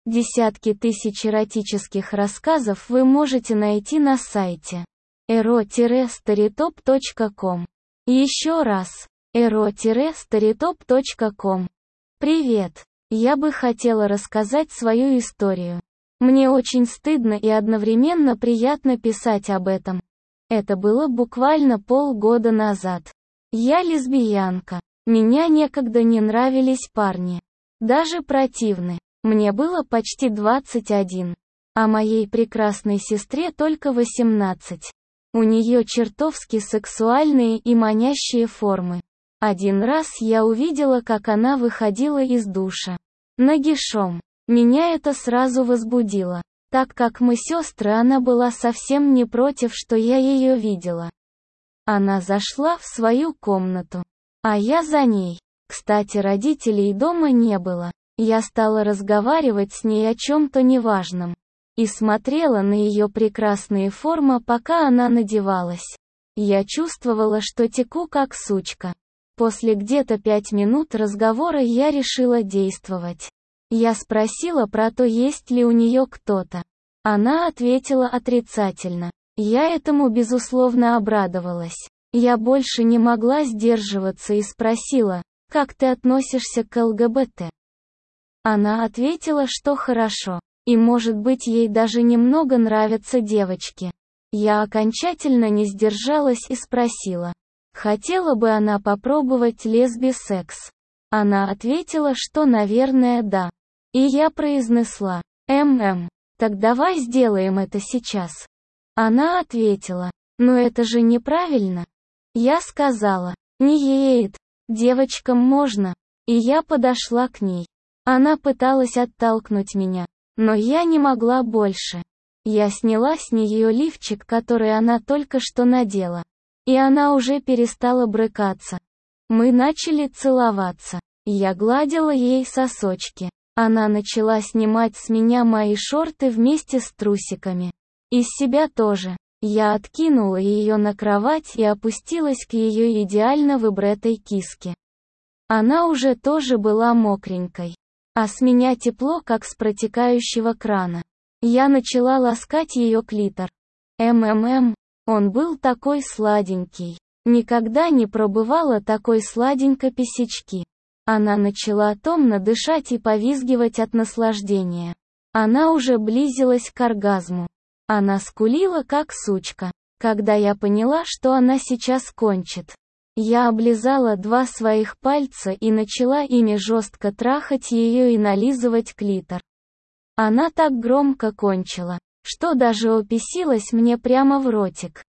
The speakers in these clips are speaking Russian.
Десятки тысяч эротических рассказов вы можете найти на сайте ero-storytop.com. Еще раз, ero-storytop.com. Привет! Я бы хотела рассказать свою историю. Мне очень стыдно и одновременно приятно писать об этом. Это было буквально полгода назад. Я лесбиянка. Меня некогда не нравились парни. Даже противны. Мне было почти 21. А моей прекрасной сестре только 18. У нее чертовски сексуальные и манящие формы. Один раз я увидела, как она выходила из душа. Нагишом. Меня это сразу возбудило. Так как мы сестры, она была совсем не против, что я ее видела. Она зашла в свою комнату. А я за ней. Кстати, родителей дома не было. Я стала разговаривать с ней о чем-то неважном. И смотрела на ее прекрасные формы, пока она надевалась. Я чувствовала, что теку как сучка. После где-то 5 минут разговора я решила действовать. Я спросила про то, есть ли у нее кто-то. Она ответила отрицательно. Я этому безусловно обрадовалась. Я больше не могла сдерживаться и спросила, как ты относишься к ЛГБТ? Она ответила, что хорошо. И может быть ей даже немного нравятся девочки. Я окончательно не сдержалась и спросила. Хотела бы она попробовать лесби-секс? Она ответила, что наверное да. И я произнесла, так давай сделаем это сейчас. Она ответила, но это же неправильно. Я сказала, не ед, девочкам можно. И я подошла к ней. Она пыталась оттолкнуть меня, но я не могла больше. Я сняла с нее лифчик, который она только что надела. И она уже перестала брыкаться. Мы начали целоваться. Я гладила ей сосочки. Она начала снимать с меня мои шорты вместе с трусиками. И с себя тоже. Я откинула ее на кровать и опустилась к ее идеально выбритой киске. Она уже тоже была мокренькой. А с меня тепло, как с протекающего крана. Я начала ласкать ее клитор. Он был такой сладенький. Никогда не пробывала такой сладенькой писечки. Она начала томно дышать и повизгивать от наслаждения. Она уже близилась к оргазму. Она скулила как сучка. Когда я поняла, что она сейчас кончит, я облизала 2 своих пальца и начала ими жестко трахать ее и нализывать клитор. Она так громко кончила, что даже уписилась мне прямо в ротик.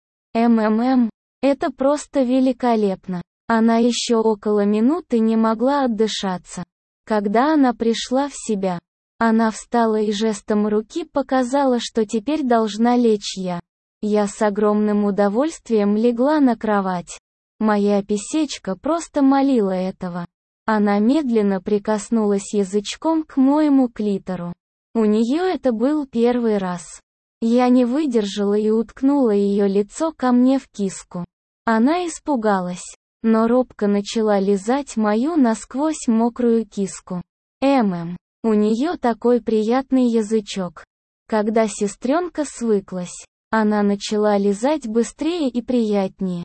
Это просто великолепно. Она еще около минуты не могла отдышаться. Когда она пришла в себя, она встала и жестом руки показала, что теперь должна лечь я. Я с огромным удовольствием легла на кровать. Моя писечка просто молила этого. Она медленно прикоснулась язычком к моему клитору. У нее это был первый раз. Я не выдержала и уткнула ее лицо ко мне в киску. Она испугалась, но робко начала лизать мою насквозь мокрую киску. У нее такой приятный язычок. Когда сестренка свыклась, она начала лизать быстрее и приятнее.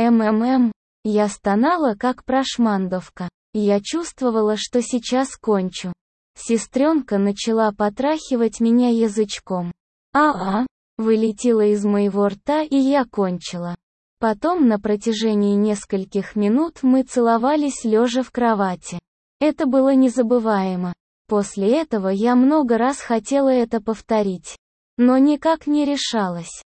Я стонала как прошмандовка. Я чувствовала, что сейчас кончу. Сестренка начала потрахивать меня язычком. Вылетело из моего рта, и я кончила. Потом на протяжении нескольких минут мы целовались лежа в кровати. Это было незабываемо. После этого я много раз хотела это повторить. Но никак не решалась.